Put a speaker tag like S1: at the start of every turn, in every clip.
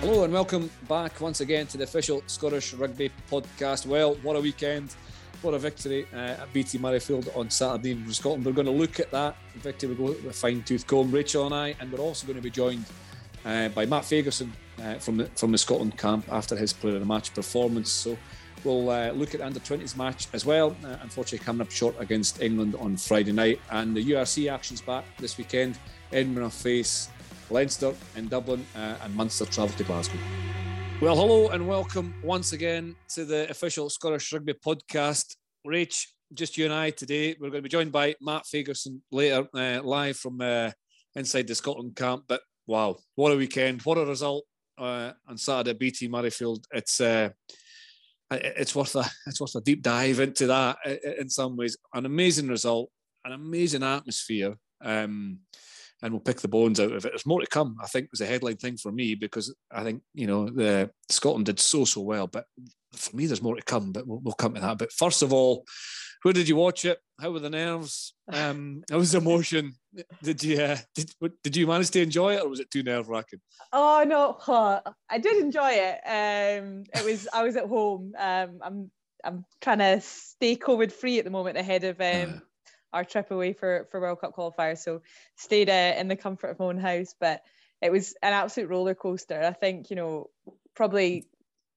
S1: Hello and welcome back once again to the official Scottish Rugby podcast. Well, what a weekend, what a victory at BT Murrayfield on Saturday in Scotland. We're going to look at that victory. We'll go with a fine-tooth comb, Rachel and I, and we're also going to be joined by Matt Fagerson from the Scotland camp after his player of the match performance. So we'll look at the under-20s match as well. Unfortunately coming up short against England on Friday night, and the URC action's back this weekend. Edinburgh face Leinster in Dublin, and Munster travel to Glasgow. Well, hello and welcome once again to the official Scottish Rugby podcast. Rach, just you and I today. We're going to be joined by Matt Fagerson later, live from inside the Scotland camp. But wow, what a weekend! What a result on Saturday at BT Murrayfield. It's worth a deep dive into that in some ways. An amazing result, an amazing atmosphere. And we'll pick the bones out of it. There's more to come, I think, was a headline thing for me, because I think, the Scotland did so well. But for me, there's more to come, but we'll come to that. But first of all, where did you watch it? How were the nerves? How was the emotion? Did you manage to enjoy it, or was it too nerve-wracking?
S2: Oh, no. I did enjoy it. I was at home. I'm trying to stay COVID-free at the moment ahead of our trip away for World Cup qualifiers, so stayed in the comfort of my own house. But it was an absolute roller coaster. I think probably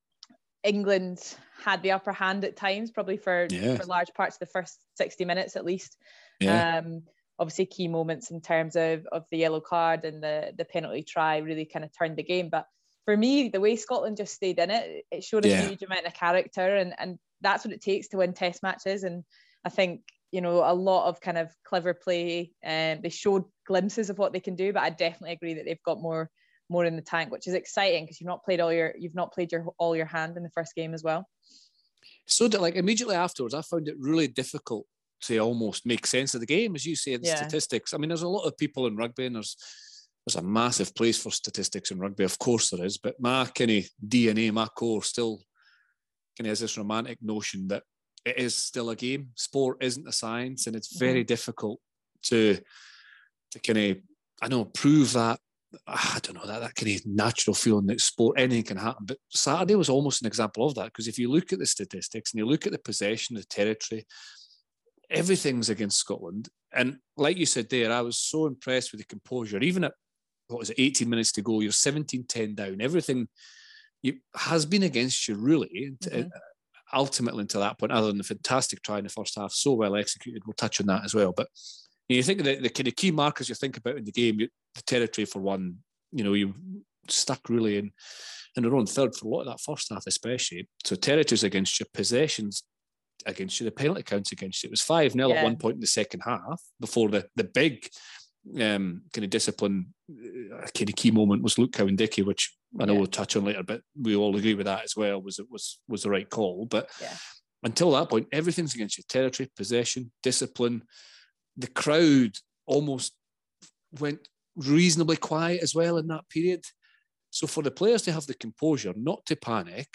S2: England had the upper hand at times, probably for large parts of the first 60 minutes at least. Obviously key moments in terms of the yellow card and the penalty try really kind of turned the game. But for me, the way Scotland just stayed in it showed a huge amount of character, and that's what it takes to win test matches. And I think a lot of kind of clever play, and they showed glimpses of what they can do. But I definitely agree that they've got more in the tank, which is exciting, because you've not played all your hand in the first game as well.
S1: So that, immediately afterwards, I found it really difficult to almost make sense of the game, as you say, the statistics. I mean, there's a lot of people in rugby, and there's a massive place for statistics in rugby. Of course there is, but my kind of DNA, my core, still kind of has this romantic notion that it is still a game. Sport isn't a science, and it's very difficult to kind of, prove that. I don't know, that kind of natural feeling that sport, anything can happen. But Saturday was almost an example of that, because if you look at the statistics and you look at the possession, the territory, everything's against Scotland. And like you said there, I was so impressed with the composure. Even at, 18 minutes to go, you're 17-10 down. Everything has been against you, really. Ultimately to that point, other than the fantastic try in the first half, so well executed. We'll touch on that as well. But you think of the kind of key markers you think about in the game, the territory for one, you stuck really in their own third for a lot of that first half especially. So territories against you, possessions against you, the penalty counts against you. It was 5-0 at one point in the second half before the big kind of discipline kind of key moment was Luke Cowan-Dickie, which I know we'll touch on later, but we all agree with that as well, was the right call. But until that point, everything's against you. Territory, possession, discipline. The crowd almost went reasonably quiet as well in that period. So for the players to have the composure, not to panic,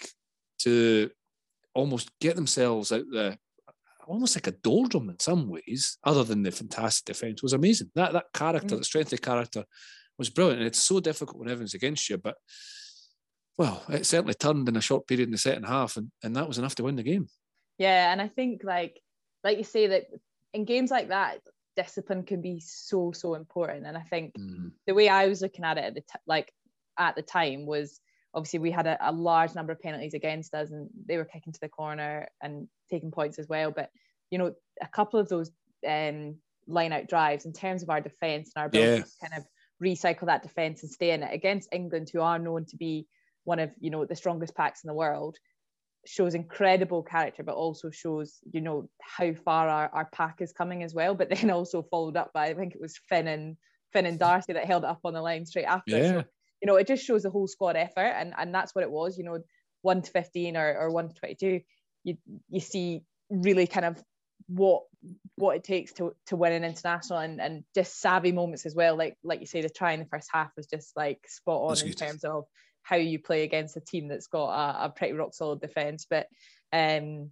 S1: to almost get themselves out there, almost like a doldrum in some ways, other than the fantastic defence, was amazing. That character, the strength of character was brilliant. And it's so difficult when everyone's against you. But, well, it certainly turned in a short period in the second half, and that was enough to win the game. Yeah,
S2: and I think, like you say, that in games like that, discipline can be so important. And I think the way I was looking at it at the time was, obviously we had a large number of penalties against us, and they were kicking to the corner and taking points as well. But a couple of those line out drives, in terms of our defence and our ability to kind of recycle that defence and stay in it against England, who are known to be one of the strongest packs in the world, shows incredible character, but also shows how far our pack is coming as well. But then also followed up by, I think it was Finn and Darcy that held it up on the line straight after. So it just shows the whole squad effort, and that's what it was. 1 to 15 or 1 to 22, you see really kind of what it takes to win an international, and just savvy moments as well. Like you say, the try in the first half was just like spot on in terms of how you play against a team that's got a pretty rock solid defence. But no,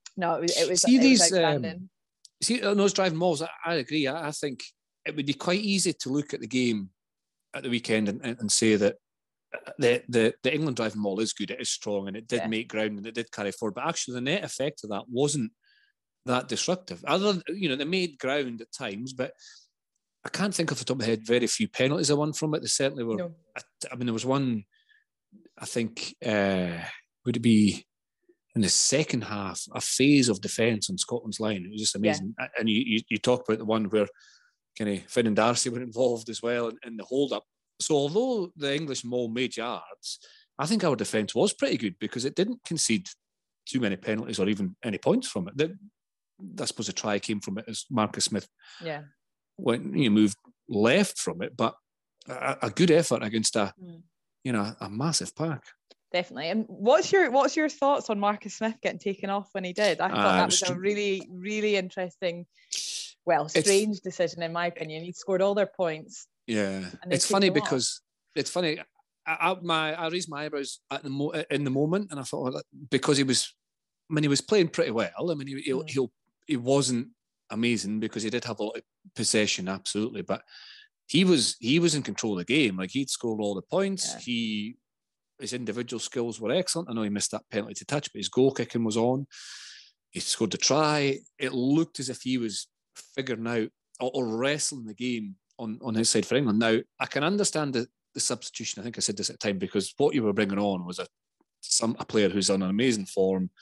S2: it was outstanding.
S1: Those driving balls, I agree. I think it would be quite easy to look at the game at the weekend and say that the England driving maul is good. It is strong, and it did make ground, and it did carry forward. But actually, the net effect of that wasn't that disruptive. Other than, they made ground at times, but I can't think off the top of my head very few penalties I won from it. There certainly were. No. I mean, there was one, I think, would it be in the second half, a phase of defence on Scotland's line. It was just amazing. Yeah. And you talk about the one where kind of Finn and Darcy were involved as well in the hold-up. So although the English maul made yards, I think our defence was pretty good because it didn't concede too many penalties or even any points from it. I suppose the try came from it as Marcus Smith when you moved left from it, but a good effort against a massive pack. Definitely.
S2: And what's your thoughts on Marcus Smith getting taken off when he did? I thought that was a really, really interesting, strange decision in my opinion. He scored all their points.
S1: Yeah, it's funny because it's funny. I raised my eyebrows in the moment, and I thought because he was playing pretty well. I mean, he wasn't amazing because he did have a lot of possession, absolutely, but he was in control of the game. Like, he'd scored all the points. Yeah. His individual skills were excellent. I know he missed that penalty to touch, but his goal kicking was on. He scored the try. It looked as if he was figuring out or wrestling the game on his side for England. Now, I can understand the substitution. I think I said this at the time, because what you were bringing on was a player who's on an amazing form.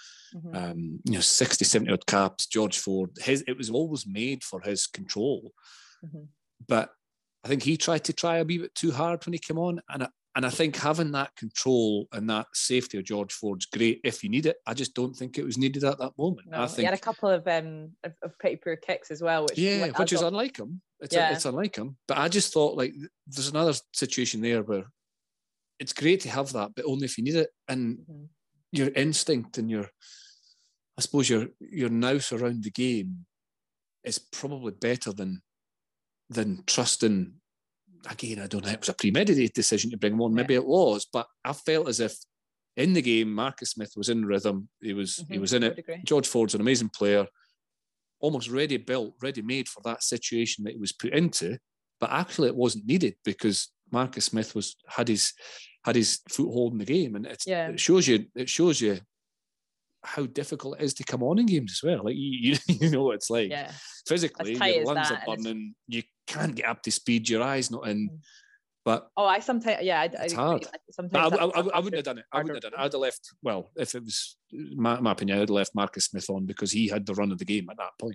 S1: 60, 70 odd caps, George Ford. It was always made for his control. But I think he tried a wee bit too hard when he came on. And I think having that control and that safety of George Ford's great if you need it. I just don't think it was needed at that moment.
S2: No, he had a couple of pretty poor kicks as well. Which
S1: is unlike him. It's unlike him. But I just thought, like, there's another situation there where it's great to have that, but only if you need it. And your instinct and your nous around the game is probably better than trusting. Again, I don't know if it was a premeditated decision to bring him on. Maybe it was, but I felt as if in the game, Marcus Smith was in rhythm. He was in it. George Ford's an amazing player, almost ready-built, ready-made for that situation that he was put into. But actually, it wasn't needed because Marcus Smith had his foothold in the game, and it shows you how difficult it is to come on in games as well. Like, you know what it's like. Yeah. Physically, your lungs are burning. You can't get up to speed. Your eyes not in. But
S2: it's
S1: hard. I wouldn't have done it. I'd have left. Well, if it was my opinion, I'd have left Marcus Smith on because he had the run of the game at that point.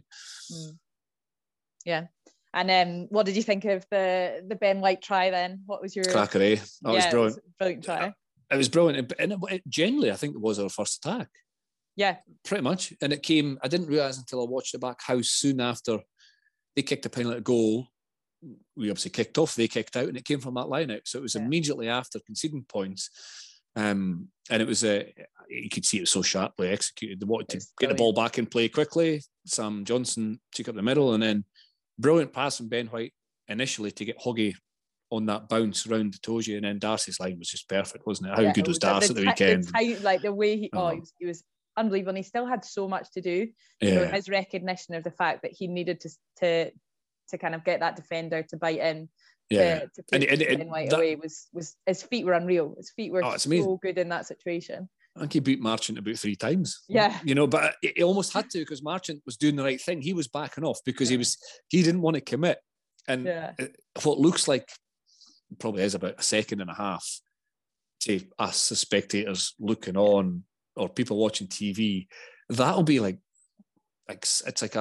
S2: Yeah. And what did you think of the Ben White try then? What was your
S1: cracker? That was brilliant.
S2: It was a brilliant try.
S1: It was brilliant, and generally, I think it was our first attack.
S2: Yeah,
S1: pretty much. And it came, I didn't realise until I watched it back how soon after they kicked a penalty goal, we obviously kicked off, they kicked out, and it came from that line out. So it was immediately after conceding points. And it was, you could see it was so sharply executed. They wanted to get the ball back in play quickly. Sam Johnson took up the middle, and then brilliant pass from Ben White initially to get Hoggy on that bounce round Itoje, and then Darcy's line was just perfect, wasn't it? How good was Darcy at the weekend?
S2: The way he was unbelievable, and he still had so much to do. So his recognition of the fact that he needed to kind of get that defender to bite in, to put Ben White away was his feet were unreal. His feet were so good in that situation.
S1: I think he beat Marchant about 3 times.
S2: Yeah,
S1: but he almost had to because Marchant was doing the right thing. He was backing off because he didn't want to commit, and what looks like probably is about a second and a half to us as spectators looking on, or people watching TV, that'll be like it's like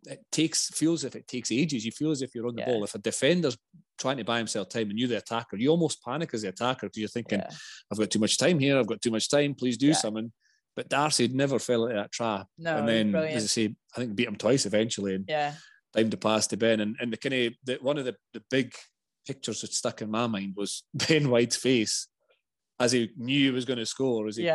S1: feels as if it takes ages. You feel as if you're on the ball. If a defender's trying to buy himself time and you're the attacker, you almost panic as the attacker because you're thinking, I've got too much time here, I've got too much time, please do something. But Darcy never fell into that trap. No, and then, as I say, I think beat him twice eventually, and timed the pass to Ben. And the kind of one of the big pictures that stuck in my mind was Ben White's face as he knew he was going to score. As he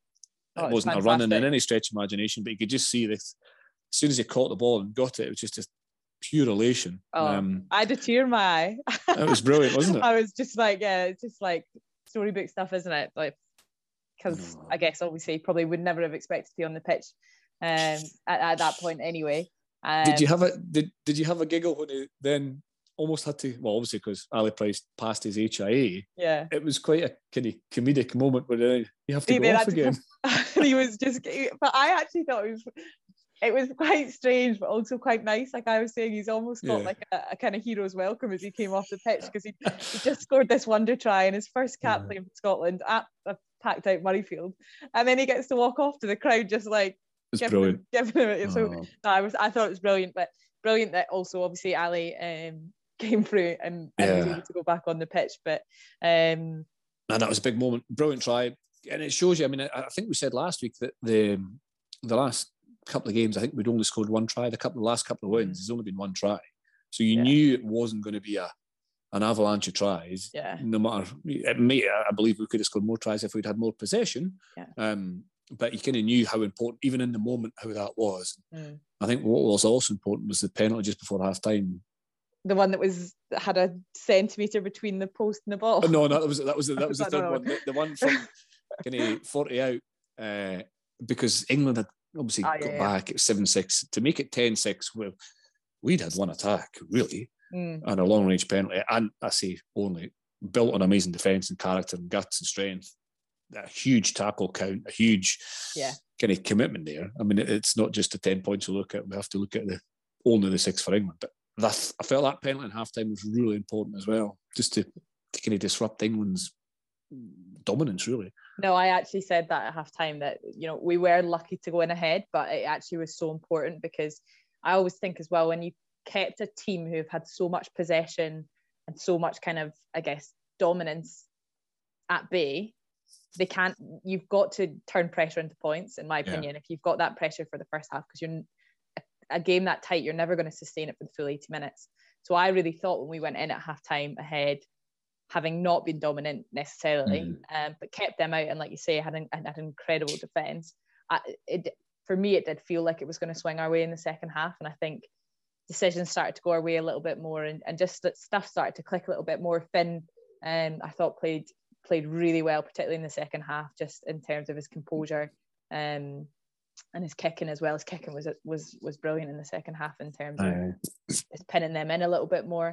S1: it wasn't fantastic. A running in any stretch of imagination, but you could just see this. As soon as he caught the ball and got it, it was just a pure elation.
S2: I had a tear in my eye.
S1: It was brilliant, wasn't it?
S2: I was just like, it's just like storybook stuff, isn't it? Like, because I guess obviously he probably would never have expected to be on the pitch at that point anyway.
S1: Did you have a giggle when he then almost had to, well, obviously because Ali Price passed his HIA,
S2: yeah,
S1: it was quite a kind of comedic moment where you have to go off again.
S2: He was just, but I actually thought it was quite strange, but also quite nice. Like I was saying, he's almost got like a kind of hero's welcome as he came off the pitch, because he just scored this wonder try in his first cap playing for Scotland at a packed out Murrayfield, and then he gets to walk off to the crowd just like giving him it. So no, I thought it was brilliant, but brilliant that also obviously Ali came through and was able to go back on the pitch. But and
S1: that was a big moment, brilliant try, and it shows you. I mean, I think we said last week that the last couple of games, I think we'd only scored one try. The last couple of wins, there's only been one try, so you knew it wasn't going to be an avalanche of tries.
S2: Yeah.
S1: No matter, I believe we could have scored more tries if we'd had more possession.
S2: Yeah.
S1: But you kind of knew how important, even in the moment, how that was. I think what was also important was the penalty just before half time.
S2: The one that had a centimetre between the post and the ball.
S1: No, that was the third one. The one from kind of 40 out, because England had obviously got back at 7-6 to make it 10-6. Well, we'd had one attack really, and a long range penalty, and I say only built on amazing defence and character and guts and strength. A huge tackle count, a huge kind of commitment there. I mean, it's not just the 10 points to look at. We have to look at only the 6 for England. But I felt that penalty in half time was really important as well, just to kind of disrupt England's dominance, really.
S2: No, I actually said that at half time that, we were lucky to go in ahead, but it actually was so important, because I always think as well, when you kept a team who have had so much possession and so much kind of, I guess, dominance at bay, you've got to turn pressure into points, in my opinion. If you've got that pressure for the first half, because you're a game that tight, you're never going to sustain it for the full 80 minutes. So I really thought when we went in at half time ahead, having not been dominant necessarily, but kept them out, and like you say, had an incredible defence, for me it did feel like it was going to swing our way in the second half. And I think decisions started to go our way a little bit more, and just that stuff started to click a little bit more. Finn, I thought played really well, particularly in the second half, just in terms of his composure and his kicking as well. His kicking was brilliant in the second half in terms of just pinning them in a little bit more.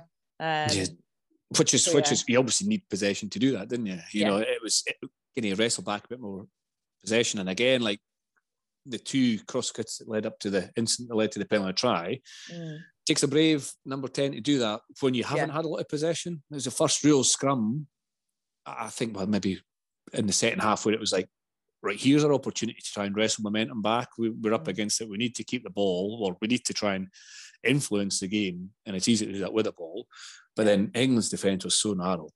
S1: Which is you obviously need possession to do that, didn't you? You know, it was getting to wrestle back a bit more possession, and again, like the 2 cross cuts that led up to the incident that led to the penalty try. Takes a brave number 10 to do that when you haven't had a lot of possession. It was the first real scrum, I think, well, maybe in the second half, where it was like, right, here's our opportunity to try and wrestle momentum back. We're up against it. We need to keep the ball, or we need to try and influence the game, and it's easy to do that with a ball. But then England's defence was so narrow.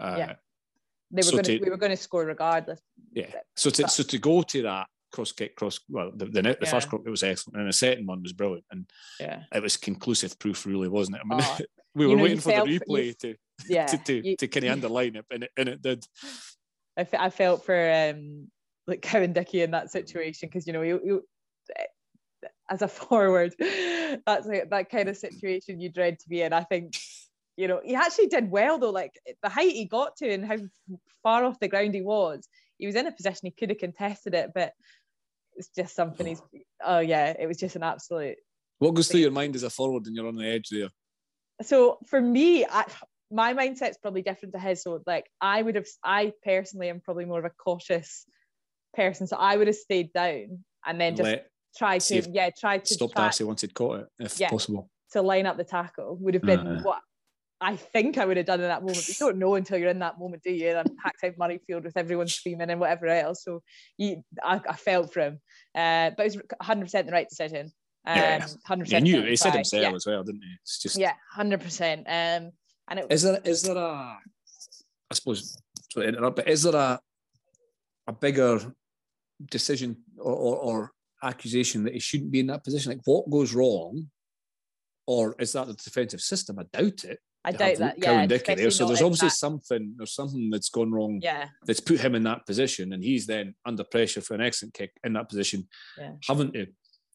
S2: We were going to score regardless.
S1: Yeah. So to go to that the first cross, it was excellent, and the second one was brilliant, and it was conclusive proof, really, wasn't it? I mean, we were waiting for the replay to kind of underline it, and it did.
S2: I felt for like Cowan Dickie in that situation, because you as a forward, that's like that kind of situation you dread to be in. I think he actually did well though. Like the height he got to and how far off the ground he was in a position he could have contested it, but it's just something it was just an absolute.
S1: What goes through your mind as a forward and you're on the edge there?
S2: So for me, my mindset's probably different to his. So like I personally am probably more of a cautious person, so I would have stayed down and then just try to
S1: stop Darcy once he'd caught it, if possible,
S2: to line up the tackle. Would have been what I think I would have done in that moment. You don't know until you're in that moment, do you? And packed out Murrayfield with everyone screaming and whatever else. So I felt for him, but it was 100% the right decision. 100%.
S1: He knew. He said himself as well, didn't he? It's just
S2: 100%. And
S1: is there a? I suppose to interrupt, but is there a bigger decision or accusation that he shouldn't be in that position? Like, what goes wrong, or is that the defensive system? I doubt it.
S2: I doubt that.
S1: Cowan Dickie there. So there's obviously something that's gone wrong. That's put him in that position, and he's then under pressure for an excellent kick in that position, having to,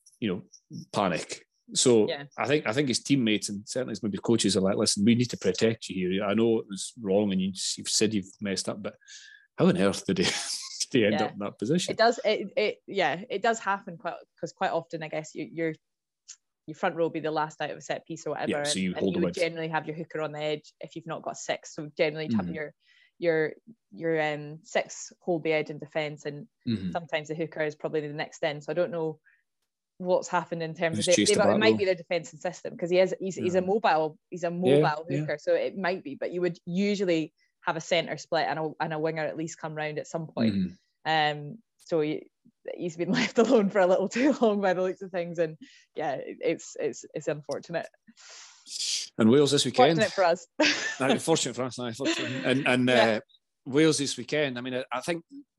S1: panic. So I think his teammates and certainly his maybe coaches are like, listen, we need to protect you here. I know it was wrong, and you've said you've messed up, but how on earth did he end up in that position?
S2: It does. It does happen quite often. I guess you're your front row will be the last out of a set piece or whatever.
S1: Yeah, so you
S2: would generally have your hooker on the edge if you've not got six. So generally you'd have your six hold the edge in defence, and sometimes the hooker is probably the next in. So I don't know what's happened in terms of it might be their defensive system, because he's a mobile hooker, so it might be, but you would usually have a centre split and a winger at least come round at some point. So he's been left alone for a little too long by the looks of things, and yeah, it's unfortunate.
S1: And Wales this weekend.
S2: Fortunate for us.
S1: Fortunate for us, and Wales this weekend. I mean, I think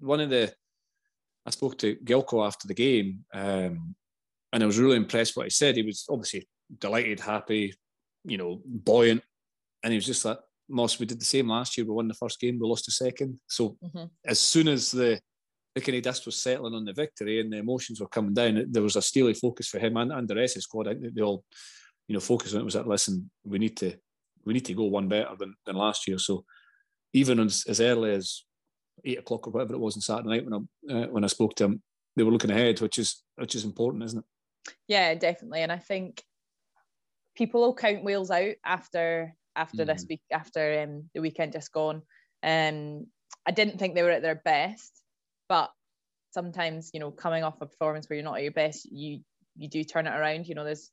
S1: I spoke to Gilco after the game, and I was really impressed what he said. He was obviously delighted, happy, buoyant, and he was just like, Moss, we did the same last year. We won the first game, we lost the second. So as soon as the kind of dust was settling on the victory and the emotions were coming down, there was a steely focus for him and the rest of the squad. I think they all, focus on it. Was that, listen, we need to go one better than last year. So even as early as 8 o'clock or whatever it was on Saturday night when I spoke to him, they were looking ahead, which is important, isn't it?
S2: Yeah, definitely. And I think people will count Wales out after this week, after the weekend just gone. I didn't think they were at their best, but sometimes, coming off a performance where you're not at your best, you do turn it around. There's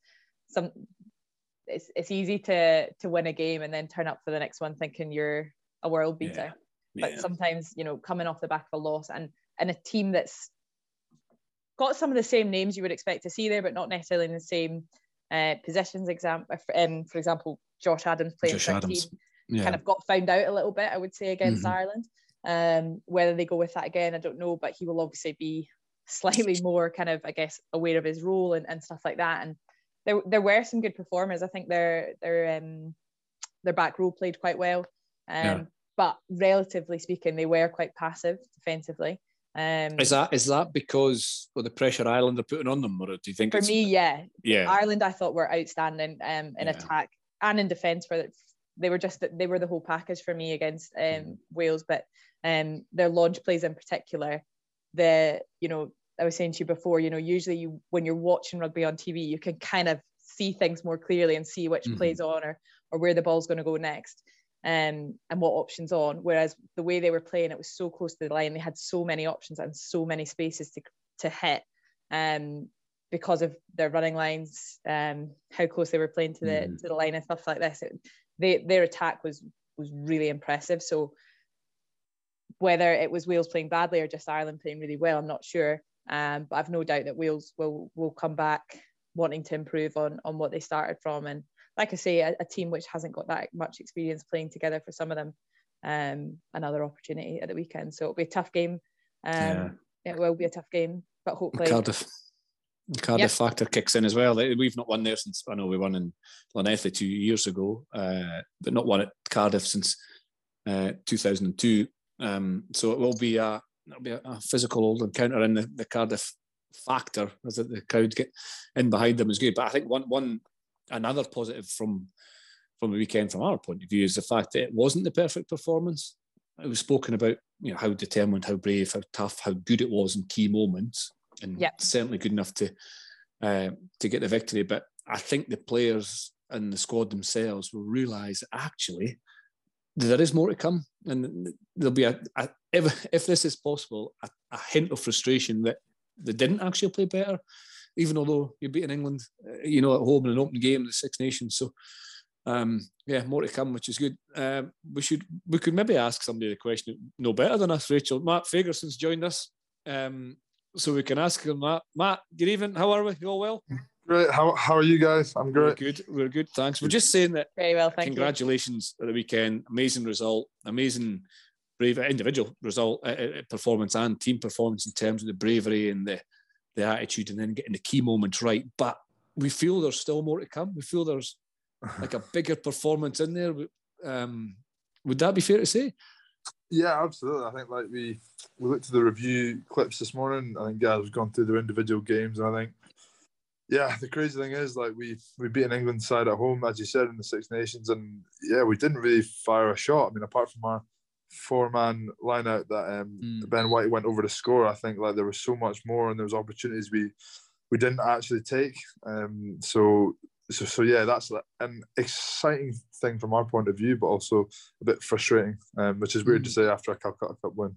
S2: it's easy to win a game and then turn up for the next one thinking you're a world beater. But sometimes, coming off the back of a loss and a team that's got some of the same names you would expect to see there, but not necessarily in the same positions. For example, Josh Adams playing for a team kind of got found out a little bit, I would say, against Ireland. Whether they go with that again, I don't know, but he will obviously be slightly more kind of, I guess, aware of his role and stuff like that. And there were some good performers. I think their back row played quite well, but relatively speaking, they were quite passive defensively.
S1: Is that because of the pressure Ireland are putting on them, or do you think?
S2: For me, yeah. Ireland, I thought, were outstanding in attack and in defence. They were the whole package for me against Wales, but their launch plays in particular. I was saying to you before, usually when you're watching rugby on TV, you can kind of see things more clearly and see which plays on or where the ball's going to go next. And what options on, whereas the way they were playing, it was so close to the line, they had so many options and so many spaces to hit, because of their running lines, how close they were playing to the line and stuff like this. Their attack was really impressive. So whether it was Wales playing badly or just Ireland playing really well, I'm not sure, but I've no doubt that Wales will come back wanting to improve on what they started from. And like I say, a team which hasn't got that much experience playing together for some of them, another opportunity at the weekend. So it'll be a tough game. It will be a tough game, but hopefully
S1: Cardiff factor kicks in as well. We've not won there since, I know we won in Llanelli 2 years ago, but not won at Cardiff since 2002. So it will be a physical old encounter, and the Cardiff factor, as the crowd get in behind them, is good. But I think another positive from the weekend from our point of view is the fact that it wasn't the perfect performance. It was spoken about, how determined, how brave, how tough, how good it was in key moments, and certainly good enough to get the victory. But I think the players and the squad themselves will realise actually there is more to come, and there'll be if this is possible, a hint of frustration that they didn't actually play better, even although you're beating England, at home in an open game, the Six Nations. So, more to come, which is good. We could maybe ask somebody the question no better than us, Rachel. Matt Fagerson's joined us, so we can ask him. Matt, good evening. How are we? You all well?
S3: Great. How are you guys? I'm great.
S1: We're good. Thanks. We're just saying that.
S2: Very well, thank you.
S1: Congratulations at the weekend. Amazing result. Amazing, brave individual result, performance and team performance in terms of the bravery and the attitude, and then getting the key moments right. But we feel there's still more to come. We feel there's like a bigger performance in there. Would that be fair to say?
S3: Yeah, absolutely. I think we looked at the review clips this morning. I think guys have gone through their individual games, and I think, the crazy thing is we beat an England side at home, as you said, in the Six Nations, and we didn't really fire a shot. I mean, apart from our 4-man line out that Ben White went over to score, I think there was so much more, and there was opportunities we we didn't actually take. So yeah, that's an exciting thing from our point of view, but also a bit frustrating, which is weird to say after a Calcutta Cup win.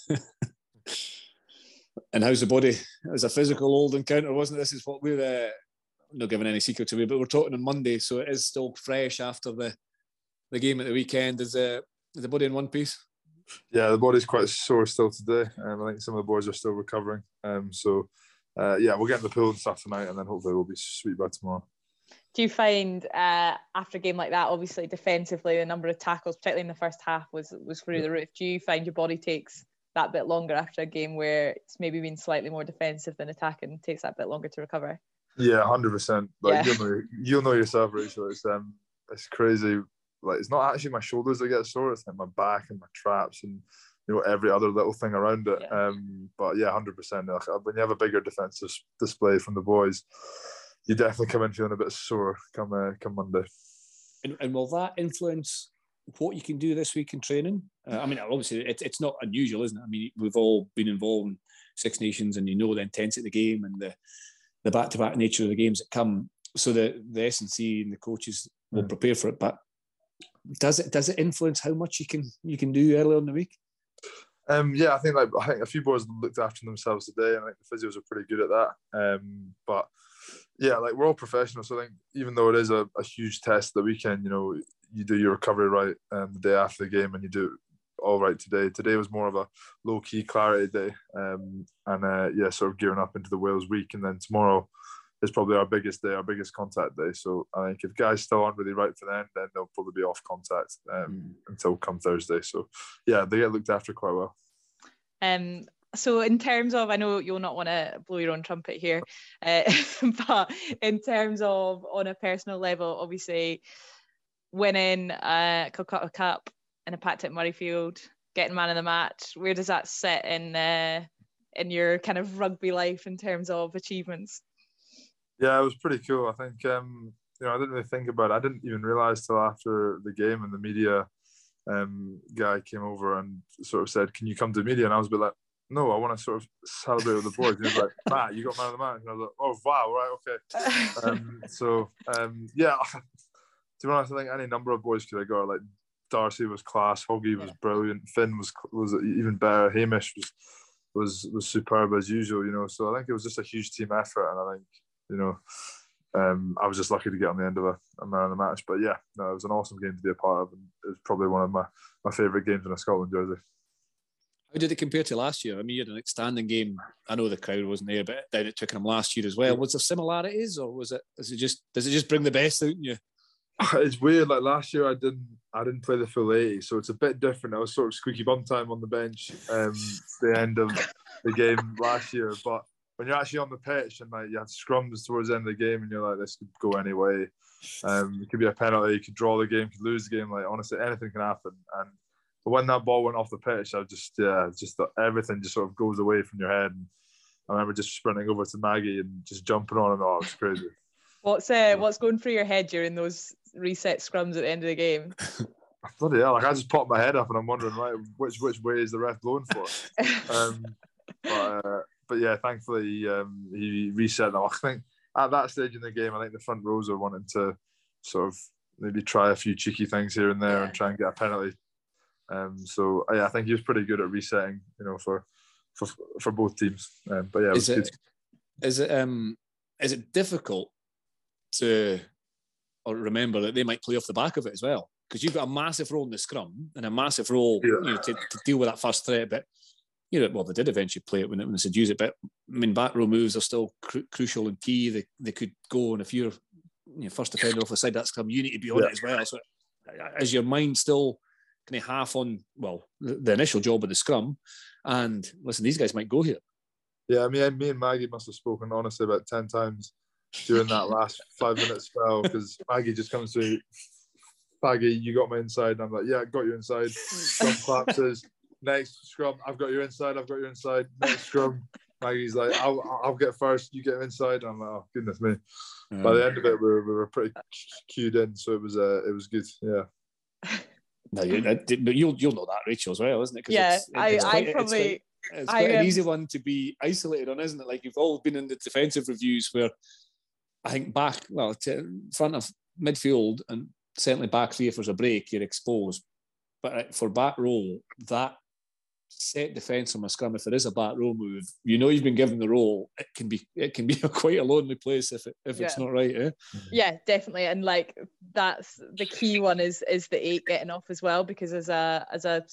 S1: And how's the body? It was a physical old encounter, wasn't it? This is what we're not giving any secrets away, but we're talking on Monday, so it is still fresh after the game at the weekend. Is the body in one piece?
S3: Yeah, the body's quite sore still today. I think some of the boys are still recovering. So we'll get in the pool and stuff tonight, and then hopefully we'll be sweet by tomorrow.
S2: Do you find after a game like that, obviously defensively, the number of tackles, particularly in the first half, was through the roof? Do you find your body takes that bit longer after a game where it's maybe been slightly more defensive than attacking, takes that bit longer to recover?
S3: Yeah, 100%. You'll know yourself, Rachel. It's crazy. Like, it's not actually my shoulders that get sore; it's like my back and my traps and every other little thing around it. Yeah. But yeah, 100%. Like, when you have a bigger defensive display from the boys, you definitely come in feeling a bit sore come Monday.
S1: And will that influence what you can do this week in training? I mean, obviously, it's not unusual, isn't it? I mean, we've all been involved in Six Nations, and the intensity of the game and the back-to-back nature of the games that come. So the S&C and the coaches will prepare for it. But does it influence how much you can do earlier in the week?
S3: Yeah, I think a few boys looked after themselves today, and I think the physios are pretty good at that. But yeah, like, we're all professionals, so I think even though it is a huge test the weekend, you do your recovery right the day after the game, and you do all right today. Today was more of a low-key clarity day, and sort of gearing up into the Wales week, and then tomorrow is probably our biggest day, our biggest contact day. So I think if guys still aren't really right for then they'll probably be off contact until come Thursday. So yeah, they get looked after quite well.
S2: So in terms of, I know you'll not want to blow your own trumpet here, but in terms of on a personal level, obviously winning a Calcutta Cup in a packed Murrayfield, getting man of the match, where does that sit in your kind of rugby life in terms of achievements?
S3: Yeah, it was pretty cool. I think I didn't really think about it. I didn't even realise till after the game, and the media guy came over and sort of said, "Can you come to the media?" And I was a bit like, "No, I want to sort of celebrate with the boys." And he was like, "Matt, you got man of the match." And I was like, "Oh wow, right, okay." Yeah, to be honest, I think any number of boys could have got. Like, Darcy was class, Hoggy was brilliant, Finn was even better, Hamish was superb as usual, So I think it was just a huge team effort, and I think I was just lucky to get on the end of a man of the match. But yeah, no, it was an awesome game to be a part of, and it was probably one of my favourite games in a Scotland jersey.
S1: How did it compare to last year? I mean, you had an outstanding game. I know the crowd wasn't there, but down at Twickenham last year as well. Was there similarities, or does it just bring the best out in you?
S3: It's weird. Like, last year, I didn't play the full 80, so it's a bit different. I was sort of squeaky bum time on the bench the end of the game last year, but when you're actually on the pitch and like you have scrums towards the end of the game, and you're like, this could go any way. It could be a penalty, you could draw the game, could lose the game. Like, honestly, anything can happen. But when that ball went off the pitch, I just everything just sort of goes away from your head. And I remember just sprinting over to Maggie and just jumping on him. Oh, it was crazy.
S2: What's going through your head during those reset scrums at the end of the game?
S3: Bloody hell! Like, I just popped my head up and I'm wondering, right, which way is the ref blowing for? But yeah, thankfully he reset them. I think at that stage in the game, I think the front rows are wanting to sort of maybe try a few cheeky things here and there and try and get a penalty. So yeah, I think he was pretty good at resetting, for both teams. But yeah,
S1: is it difficult to remember that they might play off the back of it as well? Because you've got a massive role in the scrum and a massive role to deal with that first threat. But well, they did eventually play it when they said use it. But I mean, back row moves are still crucial and key. They could go, and if you're first defender off the side of that scrum, you need to be on it as well. So is your mind still kind of half on, well, the initial job of the scrum, and listen, these guys might go here?
S3: Yeah, I mean, me and Maggie must have spoken honestly about 10 times during that last 5 minutes spell, because Maggie just comes to me, "Faggy, you got my inside." And I'm like, "Yeah, got you inside." Scrum collapses. Next scrum, "I've got you inside. I've got you inside." Next scrum, Maggie's like, I'll get first. You get him inside. And I'm like, oh goodness me. By the end of it, we were pretty cued in, so it was good. Yeah.
S1: No, but you'll know that, Rachel, as well, isn't it?
S2: Yeah, I probably
S1: it's quite an easy one to be isolated on, isn't it? Like, you've all been in the defensive reviews where I think front of midfield and certainly back three, if there's a break, you're exposed. But for back row, that set defence from a scrum, if there is a back row move, you've been given the role, it can be quite a lonely place if it's not right. Eh?
S2: Yeah, definitely. And like, that's the key one is the 8 getting off as well, because as a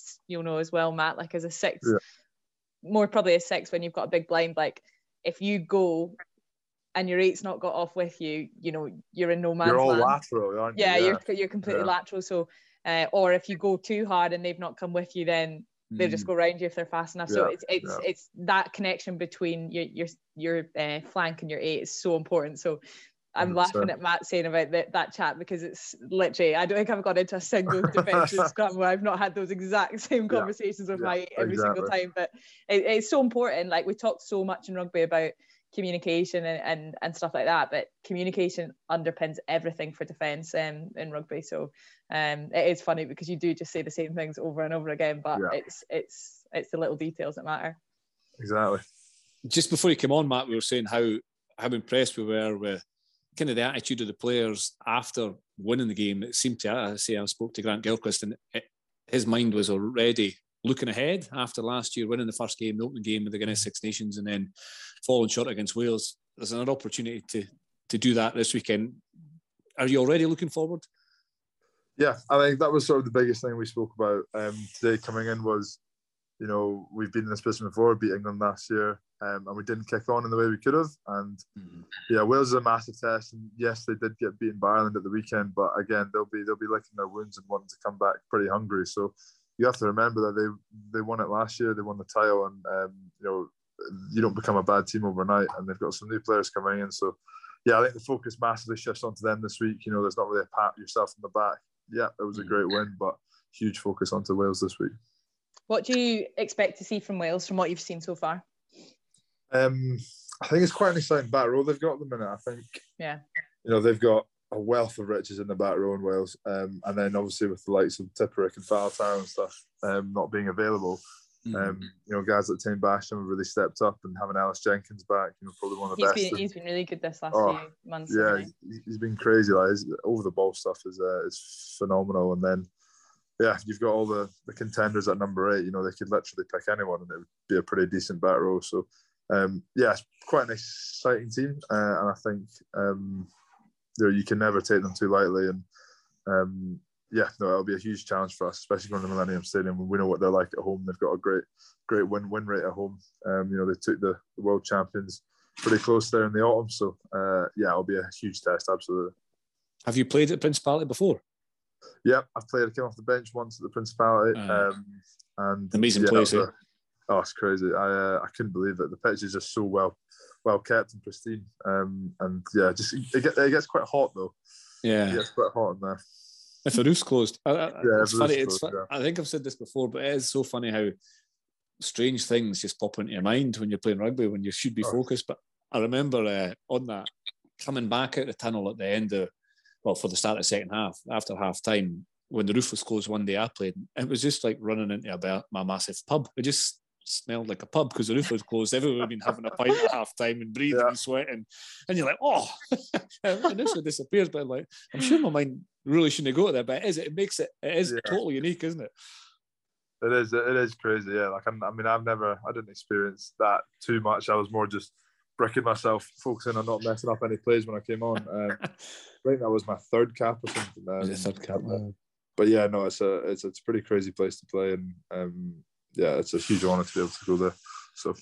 S2: as well, Matt, like as a 6, more probably a 6 when you've got a big blind, like if you go and your 8's not got off with you, you're in no man's land. You're all
S3: lateral, aren't you?
S2: Yeah, you're completely lateral. So or if you go too hard and they've not come with you, then they'll just go around you if they're fast enough. So it's that connection between your flank and your 8 is so important. So I'm 100%. Laughing at Matt saying about that chat, because it's literally, I don't think I've got into a single defensive scrum where I've not had those exact same conversations with my 8 every single time. But it's so important. Like, we talked so much in rugby about communication and stuff like that, but communication underpins everything for defence in rugby. So it is funny because you do just say the same things over and over again, but it's the little details that matter.
S3: Exactly.
S1: Just before you came on, Matt, we were saying how impressed we were with kind of the attitude of the players after winning the game. It seemed to, I spoke to Grant Gilchrist, and his mind was already looking ahead after last year, winning the first game, the opening game of the Guinness Six Nations, and then falling short against Wales. There's another opportunity to do that this weekend. Are you already looking forward?
S3: Yeah, I think that was sort of the biggest thing we spoke about today coming in was, we've been in this position before, beat England last year, and we didn't kick on in the way we could have. And Wales is a massive test. And yes, they did get beaten by Ireland at the weekend, but again, they'll be licking their wounds and wanting to come back pretty hungry. So you have to remember that they won it last year. They won the title, and you don't become a bad team overnight. And they've got some new players coming in. So yeah, I think the focus massively shifts onto them this week. There's not really a pat yourself on the back. Yeah, it was a great win, but huge focus onto Wales this week.
S2: What do you expect to see from Wales from what you've seen so far?
S3: I think it's quite an exciting back row they've got at the minute. I think, they've got a wealth of riches in the back row in Wales. And then obviously with the likes of Tipuric and Faletau and stuff not being available, guys like Tane Basham have really stepped up, and having Ellis Jenkins back, probably one of the best.
S2: He's been really good this last few months.
S3: Yeah, he's been crazy. Like, his over the ball stuff is phenomenal. And then, you've got all the contenders at number 8. They could literally pick anyone, and it would be a pretty decent back row. So, it's quite an exciting team, and I think you can never take them too lightly. And it'll be a huge challenge for us, especially going to the Millennium Stadium. We know what they're like at home. They've got a great win rate at home. They took the world champions pretty close there in the autumn. So it'll be a huge test, absolutely.
S1: Have you played at Principality before?
S3: Yeah, I've played. I came off the bench once at the Principality. And
S1: amazing place.
S3: It's crazy. I couldn't believe it. The pitch is just so well kept and pristine. It gets quite hot though.
S1: Yeah,
S3: it gets quite hot in there.
S1: If the roof's closed, it's funny. I think I've said this before, but it is so funny how strange things just pop into your mind when you're playing rugby, when you should be focused. But I remember on that, coming back out the tunnel at the end for the start of the second half, after half time, when the roof was closed one day I played, it was just like running into my massive pub. It just smelled like a pub because the roof was closed. Everyone had been having a pint at half time and breathing and sweating, and you're like, and this one disappears. But I'm sure my mind really shouldn't go there, but it makes it totally unique, isn't it?
S3: It is crazy. Yeah, I didn't experience that too much. I was more just bricking myself, focusing on not messing up any plays when I came on. I think that was my third cap or something.
S1: Third cap.
S3: But it's a pretty crazy place to play, and it's a huge honour to be able to go there. So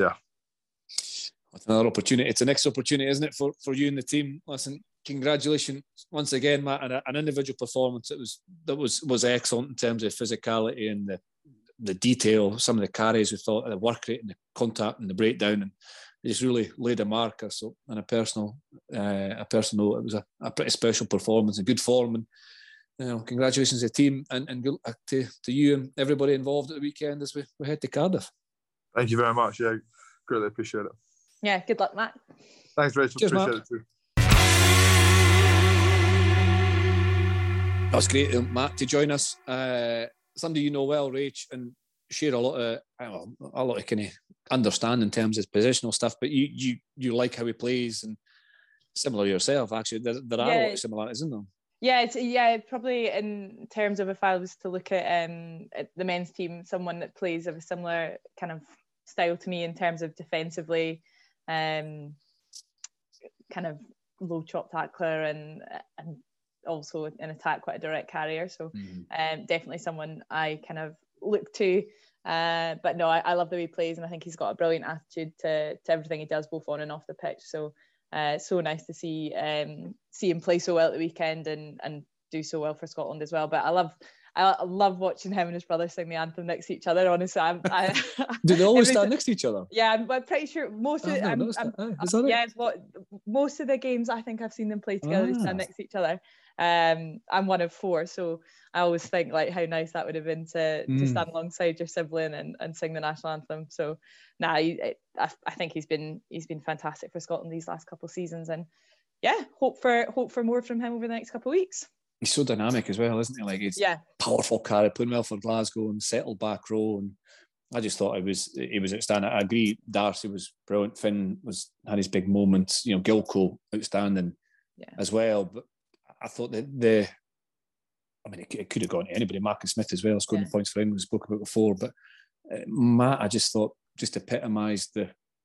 S1: It's another opportunity. It's the next opportunity, isn't it, for you and the team? Listen, congratulations once again, Matt, and an individual performance that was excellent in terms of physicality and the detail, some of the carries we thought, the work rate and the contact and the breakdown, and it just really laid a marker. So, on a personal note, it was a pretty special performance and good form. And congratulations to the team and good luck to you and everybody involved at the weekend as we head to Cardiff.
S3: Thank you very much. Yeah, greatly appreciate it.
S2: Yeah, good luck, Matt.
S3: Thanks, Rachel.
S1: Cheers,
S3: appreciate
S1: Matt.
S3: it too.
S1: That was great, Matt, to join us. Somebody you know well, Rach, and share a lot of kind of understand in terms of positional stuff, but you like how he plays, and similar yourself. Actually, there are a lot of similarities in them.
S2: Yeah, probably in terms of, if I was to look at the men's team, someone that plays of a similar kind of style to me in terms of defensively, kind of low chop tackler and also in attack quite a direct carrier. So definitely someone I kind of look to. But no, I love the way he plays, and I think he's got a brilliant attitude to everything he does, both on and off the pitch. So so nice to see him play so well at the weekend and do so well for Scotland as well. But I love watching him and his brother sing the anthem next to each other. Honestly,
S1: do they always stand next to each other?
S2: Yeah, I'm pretty sure most of most of the games I think I've seen them play together. They stand next to each other. I'm one of 4, so I always think like how nice that would have been to stand alongside your sibling and sing the national anthem. So I think he's been fantastic for Scotland these last couple of seasons, and hope for more from him over the next couple of weeks.
S1: He's so dynamic as well, isn't he? Like, he's powerful carry, playing well for Glasgow and settled back row, and I just thought he was outstanding. I agree, Darcy was brilliant, Finn had his big moments, Gilco outstanding as well, but I thought that it could have gone to anybody. Marcus Smith as well, scoring the points for England, we spoke about before. But Matt, I just thought, just epitomised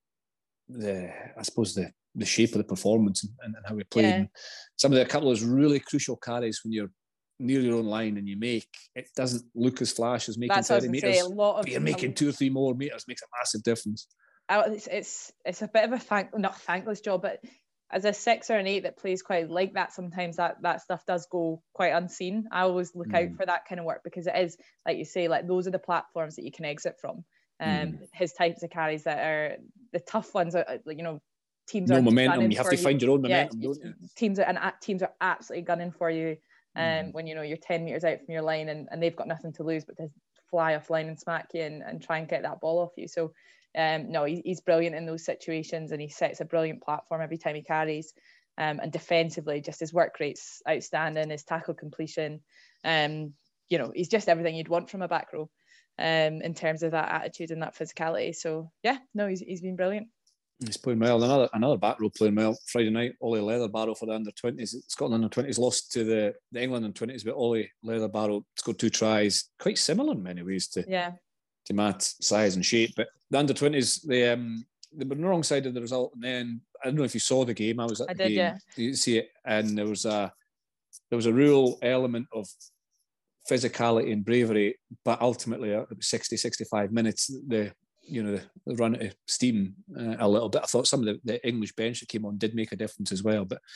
S1: the shape of the performance and how he played. And a couple of those really crucial carries when you're near your own line and you make, it doesn't look as flash as making 30 metres. But you're making 2 or 3 more metres makes a massive difference.
S2: It's a bit of a not thankless job, but as a 6 or an 8 that plays quite like that, sometimes that stuff does go quite unseen. I always look out for that kind of work, because it is, like you say, like those are the platforms that you can exit from. His types of carries that are the tough ones, are like, teams
S1: no momentum. You have to find your own momentum, don't you?
S2: Teams are absolutely gunning for you. When you're 10 metres out from your line and they've got nothing to lose but to fly off line and smack you and try and get that ball off you. So no, he's brilliant in those situations, and he sets a brilliant platform every time he carries. And defensively, just his work rate's outstanding, his tackle completion. He's just everything you'd want from a back row in terms of that attitude and that physicality. So he's been brilliant.
S1: He's playing well. Another back row playing well. Friday night, Ollie Leatherbarrow for the under-20s. Scotland under-20s lost to the England under-20s, but Ollie Leatherbarrow scored 2 tries, quite similar in many ways to Matt's size and shape. But the under-20s, they were on the wrong side of the result. And then, I don't know if you saw the game. I was at the game. Yeah. You see it, and there was a real element of physicality and bravery, but ultimately, it was 60-65 minutes. The run out of steam a little bit. I thought some of the English bench that came on did make a difference as well. But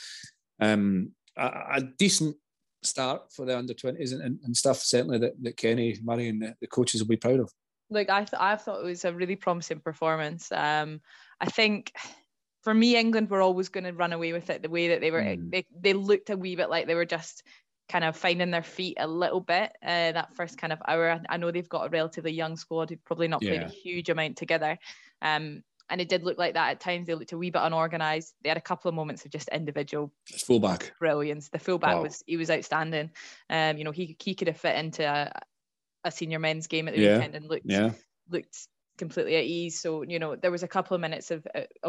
S1: a decent start for the under-20s and stuff, certainly that Kenny Murray and the coaches will be proud of.
S2: Like, I thought it was a really promising performance. I think for me, England were always going to run away with it the way that they were. They looked a wee bit like they were just kind of finding their feet a little bit that first kind of hour. I know they've got a relatively young squad who've probably not played a huge amount together. And it did look like that at times. They looked a wee bit unorganised. They had a couple of moments of just individual
S1: fullback
S2: brilliance. The fullback was outstanding. He could have fit into a senior men's game at the weekend and looked completely at ease. So there was a couple of minutes of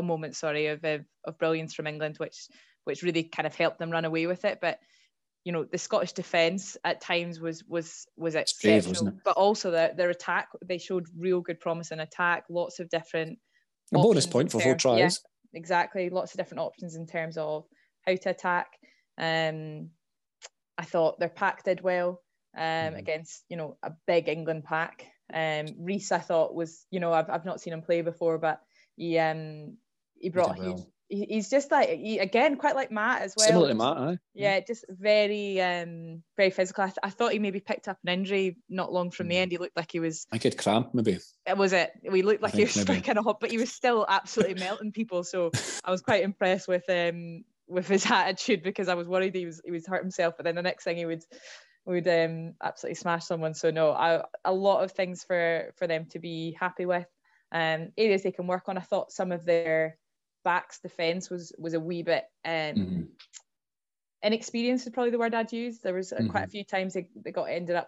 S2: brilliance from England, which really kind of helped them run away with it. But the Scottish defence at times was exceptional, but also their attack, they showed real good promise in attack. Lots of different
S1: a bonus point for 4 tries.
S2: Yeah, exactly. Lots of different options in terms of how to attack. I thought their pack did well against a big England pack. Reece, I thought, was I've not seen him play before, but he brought he's just like again quite like Matt as well.
S1: Similar to Matt, eh?
S2: Yeah, just very very physical. I thought he maybe picked up an injury not long from the end. He looked like he was.
S1: I get cramp maybe.
S2: We looked like he was kind of hot, but he was still absolutely melting people. So I was quite impressed with his attitude, because I was worried he was hurt himself. But then the next thing he would absolutely smash someone. So no, a lot of things for them to be happy with. Areas they can work on. I thought some of their backs defence was a wee bit inexperienced is probably the word I'd use. There was quite a few times they ended up with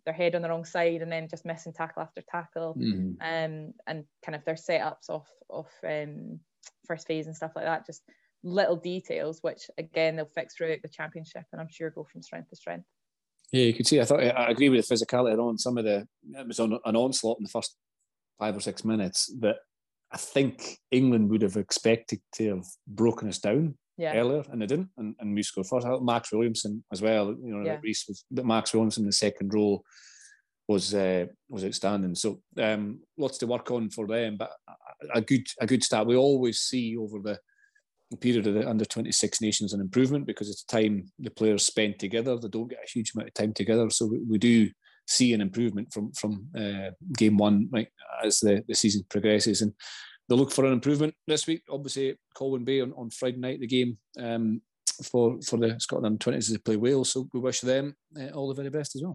S2: their head on the wrong side and then just missing tackle after tackle, and kind of their setups off first phase and stuff like that. Just little details, which again they'll fix throughout the championship, and I'm sure go from strength to strength.
S1: Yeah, you could see. I agree with the physicality on some of it was on an onslaught in the first 5 or 6 minutes that I think England would have expected to have broken us down earlier, and they didn't. And we scored first. Max Williamson as well. Reece was, but Max Williamson in the second row was outstanding. So lots to work on for them, but a good start. We always see over the period of the under 26 nations an improvement because it's time the players spend together. They don't get a huge amount of time together, so we do see an improvement from game one, right, as the season progresses, and they'll look for an improvement this week. Obviously, Colwyn Bay on Friday night, the game for the Scotland 20s as they play Wales. So we wish them all the very best as well.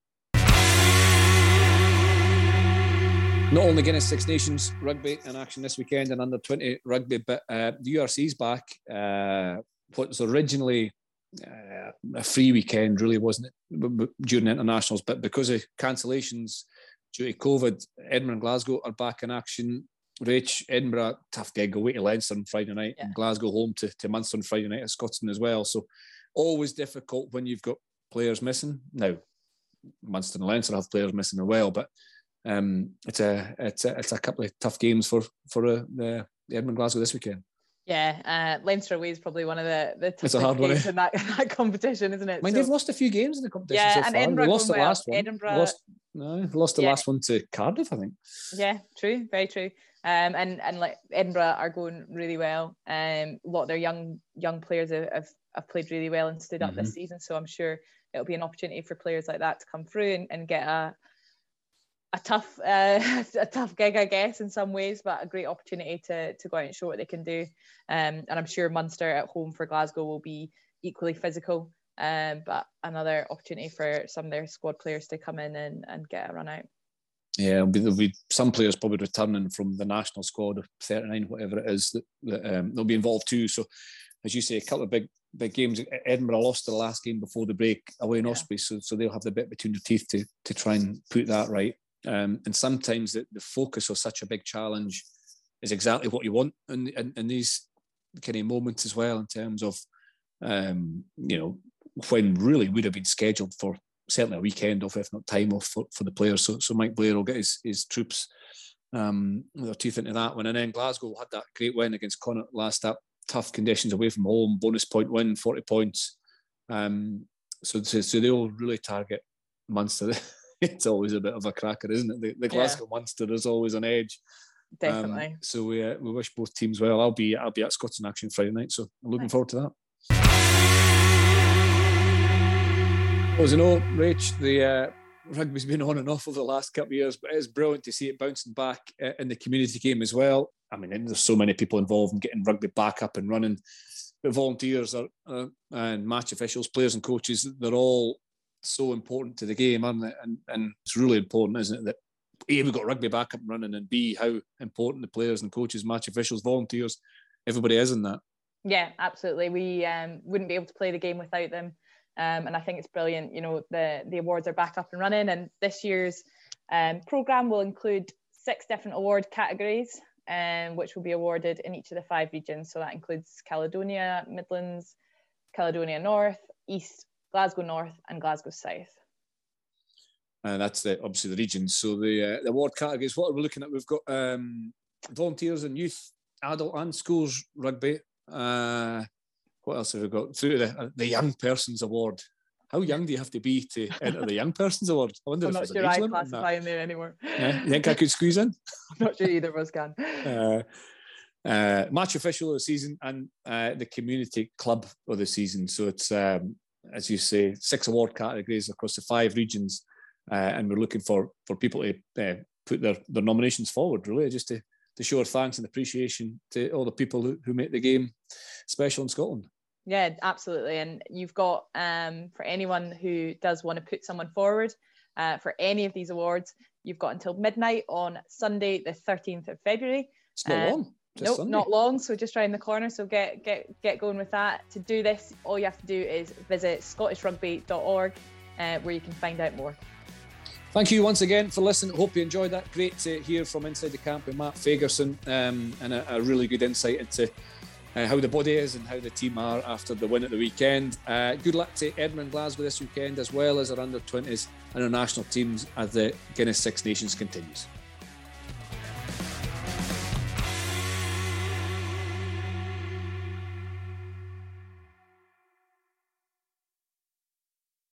S1: Not only Guinness Six Nations rugby in action this weekend and under 20 rugby, but the URC's back. What was originally a free weekend, really, wasn't it, during internationals, but because of cancellations due to COVID, Edinburgh and Glasgow are back in action. Rach, Edinburgh, tough gig, away to Leinster on Friday night, and Glasgow home to Munster on Friday night at Scotstoun as well. So always difficult when you've got players missing. Now, Munster and Leinster have players missing as well, but it's a couple of tough games for the Edinburgh and Glasgow this weekend. Yeah,
S2: Leinster away is probably one of the toughest games in that competition, isn't it?
S1: They've lost a few games in the competition so far.
S2: Edinburgh
S1: they lost the last one.
S2: Edinburgh
S1: lost the last one to Cardiff, I think.
S2: Yeah, true, very true. And like Edinburgh are going really well. A lot of their young players have played really well and stood up this season. So I'm sure it'll be an opportunity for players like that to come through and get a tough gig, I guess, in some ways, but a great opportunity to go out and show what they can do. And I'm sure Munster at home for Glasgow will be equally physical. But another opportunity for some of their squad players to come in and get a run out.
S1: Yeah, there'll be some players probably returning from the national squad of 39, whatever it is, that they'll be involved too. So, as you say, a couple of big games. Edinburgh lost the last game before the break away in Osprey, so they'll have the bit between their teeth to try and put that right. And sometimes the focus of such a big challenge is exactly what you want in these kind of moments as well, in terms of when really would have been scheduled for certainly a weekend off, if not time off for the players. So Mike Blair will get his troops with their teeth into that one. And then Glasgow had that great win against Connacht last up, tough conditions away from home, bonus point win, 40 points. So they'll really target Munster. It's always a bit of a cracker, isn't it? The Glasgow Munster is always an edge.
S2: Definitely.
S1: So we wish both teams well. I'll be at Scotstoun action Friday night, so I'm looking forward to that. As you know, Rach, the rugby's been on and off over the last couple of years, but it's brilliant to see it bouncing back in the community game as well. I mean, there's so many people involved in getting rugby back up and running. The volunteers and match officials, players and coaches, they're all so important to the game, aren't they? And it's really important, isn't it, that A, we've got rugby back up and running, and B, how important the players and coaches, match officials, volunteers, everybody is in that. Yeah,
S2: absolutely. We wouldn't be able to play the game without them. And I think it's brilliant. The awards are back up and running, and this year's programme will include 6 different award categories, which will be awarded in each of the 5 regions. So that includes Caledonia, Midlands, Caledonia North, East, Glasgow North and Glasgow South.
S1: And that's obviously the regions. So the award categories, what are we looking at? We've got volunteers and youth, adult and schools rugby. What else have we got? Through the Young Persons Award. How young do you have to be to enter the Young Persons Award? I wonder
S2: I'm not sure I classify in there anymore.
S1: Yeah, you think I could squeeze in?
S2: I'm not sure either of us can.
S1: Match official of the season and the community club of the season. So it's, as you say, 6 award categories across the 5 regions, and we're looking for people to put their nominations forward, really, just to show our thanks and appreciation to all the people who make the game special in Scotland.
S2: Yeah, absolutely. And you've got, for anyone who does want to put someone forward for any of these awards, you've got until midnight on Sunday, the 13th of February.
S1: It's not long.
S2: Nope, Sunday. Not long. So just round the corner. So get going with that. To do this, all you have to do is visit scottishrugby.org, where you can find out more.
S1: Thank you once again for listening. Hope you enjoyed that. Great to hear from inside the camp with Matt Fagerson, and a really good insight into how the body is and how the team are after the win at the weekend. Good luck to Edinburgh and Glasgow this weekend, as well as our under-20s international teams as the Guinness Six Nations continues.